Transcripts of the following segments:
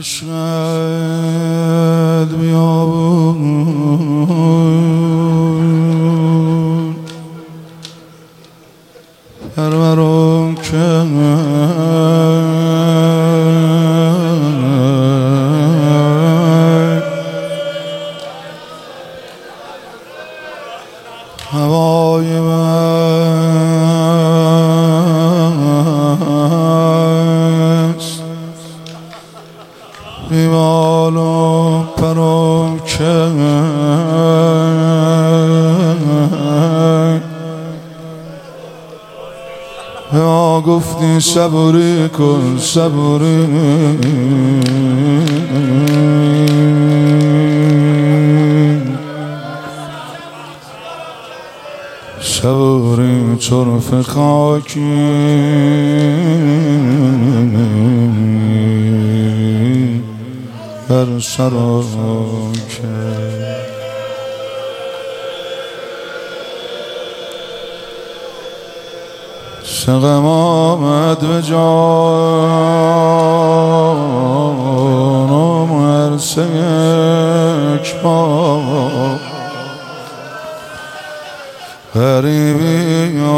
عشقت بیابون پرورم که هوای بست بیمال و پرم که یا گفتی صبوری کن صبوری صبوری طرف خاکی بر سراکه سقم آمد به جانم هر سه یک بار غریبی و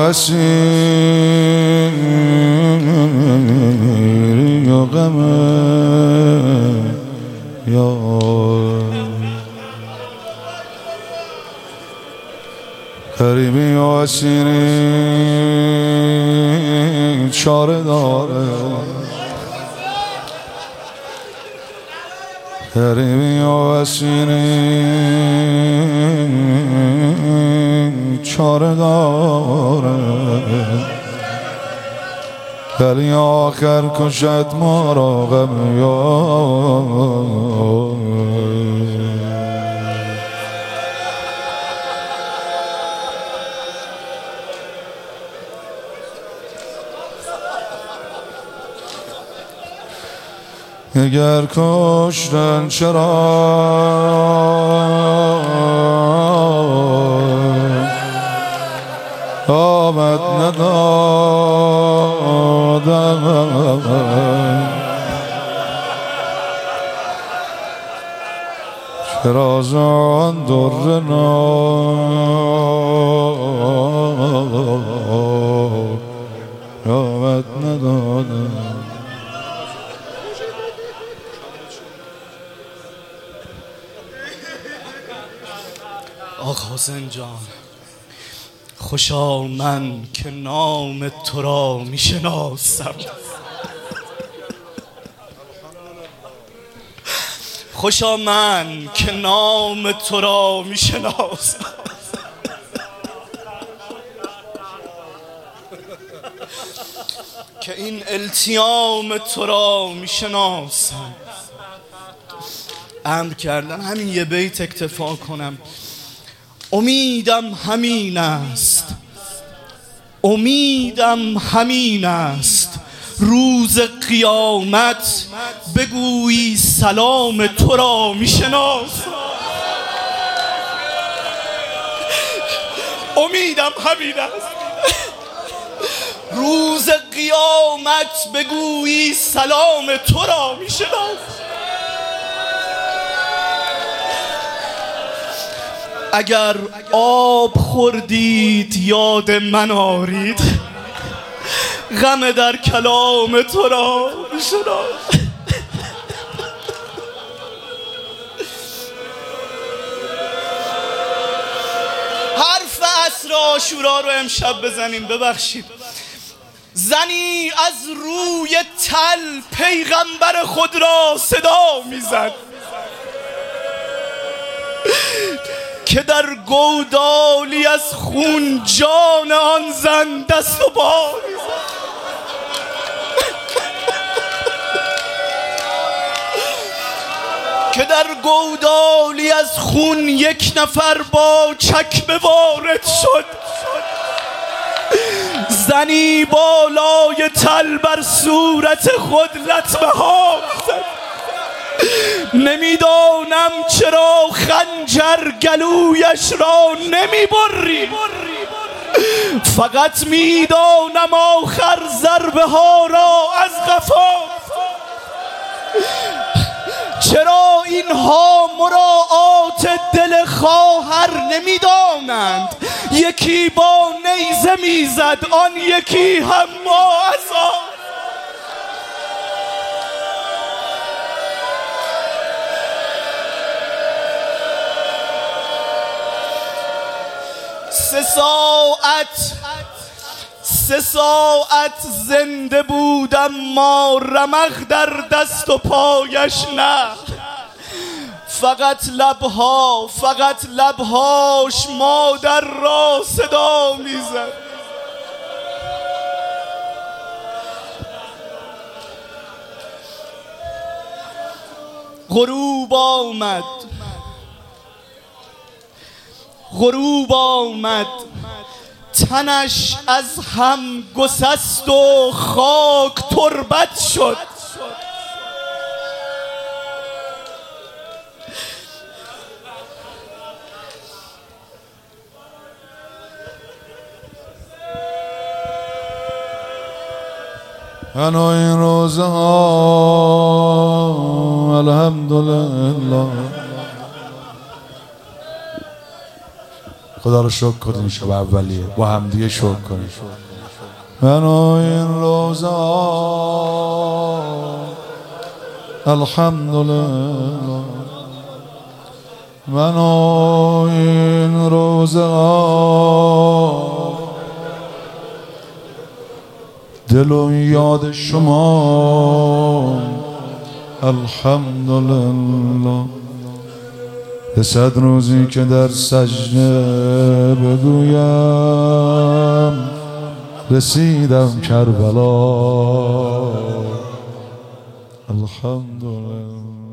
اسیری و غم یار غریبی و اسیری چاره داره غریبی و اسیری چاره داره ولی آخر کشد ما را غم یار اگر کشتن چرا آمد ندادن چرا زان در آمد ندادن آقا حسین جان خوشا من که نام تو را می شناسم خوشا من که نام تو را می شناسم که این التیام تو را می شناسم امر کردن همین یه بیت اکتفا کنم امیدم همین است امیدم همین است روز قیامت بگویی سلام تو را میشناسم امیدم همین است روز قیامت بگویی سلام تو را میشناسم اگر آب خوردید یاد من آرید غم در کلام تو را بشناسم حرف عصر عاشورا رو امشب بزنیم ببخشید زنی از روی تل پیغمبر خود را صدا میزد که در گودالی از خون جان آن زن دست و پا که در گودالی از خون یک نفر با چکمه وارد شد زنی بالای تل بر صورت خود لطمه ها زد نمیدانم چرا خنجر گلویش را نمیبری فقط میدانم آخر ضربه ها را از قفا چرا اینها مراعات دل خواهر نمیدانند؟ یکی با نیزه میزد، آن یکی هم ما عصا. سه ساعت زنده بودم، ما رمق در دست و پایش نه. فقط لبهاش مادر را صدا میزد. غروب آمد، تنش از هم گسست و خاک تربت شد. انا این روزه ها الحمدلله. خدا رو شکر کنیم شب اولیه، با هم دیگه شکر کنیم. انا این روزه ها الحمدلله. انا این روزه ها دل و یاد شما الحمدلله. به 100 روزی که در سجده بگویم رسیدم کربلا الحمدلله.